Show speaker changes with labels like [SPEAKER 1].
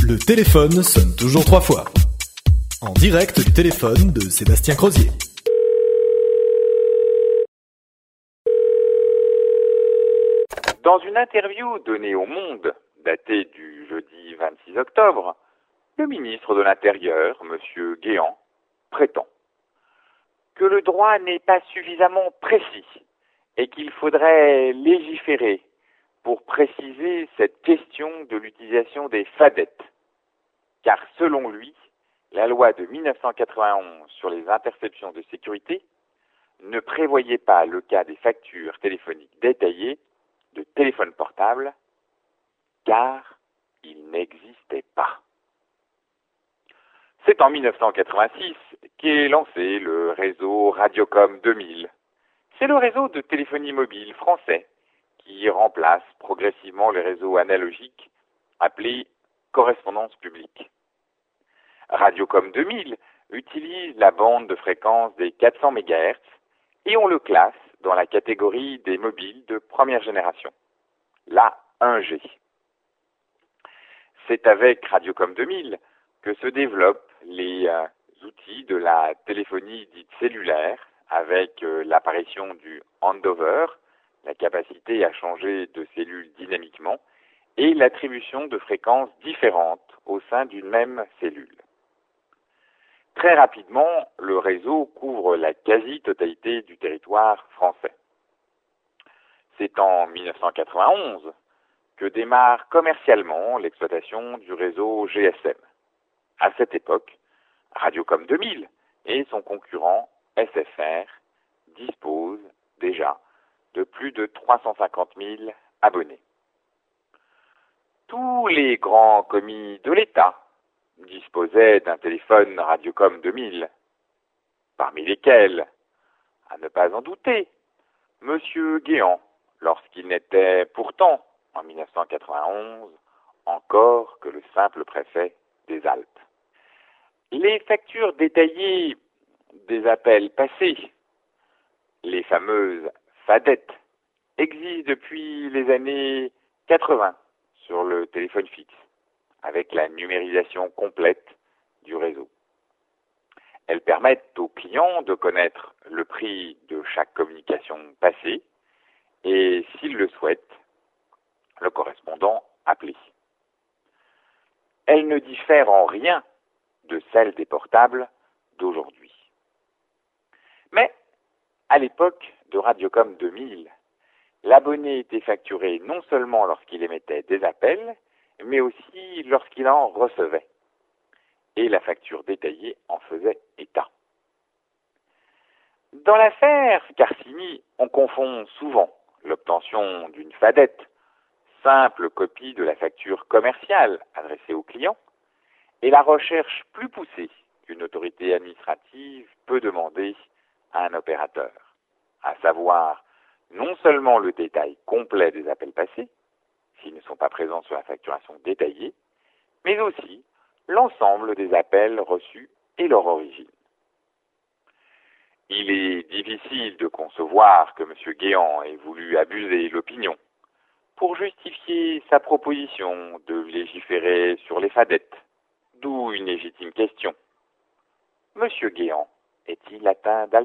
[SPEAKER 1] Le téléphone sonne toujours 3 fois. En direct du téléphone de Sébastien Crozier.
[SPEAKER 2] Dans une interview donnée au Monde, datée du jeudi 26 octobre, le ministre de l'Intérieur, M. Guéant, prétend que le droit n'est pas suffisamment précis et qu'il faudrait légiférer pour préciser cette question de l'utilisation des fadettes. Car selon lui, la loi de 1991 sur les interceptions de sécurité ne prévoyait pas le cas des factures téléphoniques détaillées de téléphone portable, car il n'existait pas. C'est en 1986 qu'est lancé le réseau Radiocom 2000. C'est le réseau de téléphonie mobile français qui remplace progressivement les réseaux analogiques appelés correspondance publique. Radiocom 2000 utilise la bande de fréquence des 400 MHz et on le classe dans la catégorie des mobiles de première génération, la 1G. C'est avec Radiocom 2000 que se développent les outils de la téléphonie dite cellulaire avec l'apparition du handover, la capacité à changer de cellule dynamiquement, et l'attribution de fréquences différentes au sein d'une même cellule. Très rapidement, le réseau couvre la quasi-totalité du territoire français. C'est en 1991 que démarre commercialement l'exploitation du réseau GSM. À cette époque, Radiocom 2000 et son concurrent SFR disposent déjà de plus de 350 000 abonnés. Tous les grands commis de l'État disposaient d'un téléphone Radiocom 2000, parmi lesquels, à ne pas en douter, M. Guéant, lorsqu'il n'était pourtant, en 1991, encore que le simple préfet des Alpes. Les factures détaillées des appels passés, les fameuses fadettes, existent depuis les années 80 sur le téléphone fixe, avec la numérisation complète du réseau. Elles permettent aux clients de connaître le prix de chaque communication passée et, s'ils le souhaitent, le correspondant appelé. Elles ne diffèrent en rien de celles des portables d'aujourd'hui. Mais, à l'époque de Radiocom 2000, l'abonné était facturé non seulement lorsqu'il émettait des appels, mais aussi lorsqu'il en recevait. Et la facture détaillée en faisait état. Dans l'affaire Carsini, on confond souvent l'obtention d'une fadette, simple copie de la facture commerciale adressée au client, et la recherche plus poussée qu'une autorité administrative peut demander à un opérateur, à savoir non seulement le détail complet des appels passés, s'ils ne sont pas présents sur la facturation détaillée, mais aussi l'ensemble des appels reçus et leur origine. Il est difficile de concevoir que M. Guéant ait voulu abuser l'opinion pour justifier sa proposition de légiférer sur les fadettes, d'où une légitime question. M. Guéant est-il atteint d'Alzheimer ?